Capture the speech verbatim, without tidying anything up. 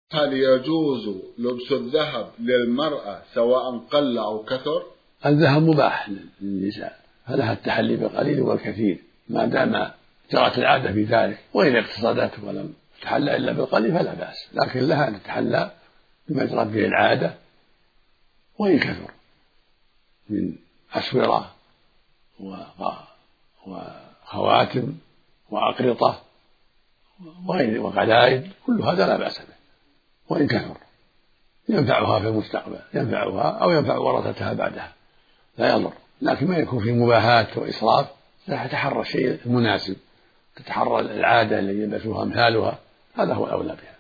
هل يجوز لبس الذهب للمرأة سواء قل أو كثر؟ الذهب مباح للنساء، فلها التحلي بالقليل والكثير ما دام جرت العادة في ذلك، وإذا اقتصدت ولم تتحلى إلا بالقليل فلا بأس، لكن لها أن تتحلى بما جرت به العادة وإن كثر من أسورة وخواتم وأقرطة وقلائد، كل هذا لا بأس به وإن كثر، ينفعها في المستقبل، ينفعها أو ينفع ورثتها بعدها لا يضر، لكن ما يكون في مباهات وإسراف لا، تتحرى الشيء المناسب، تتحرى العادة التي يلبسها أمثالها، هذا هو الأولى بها.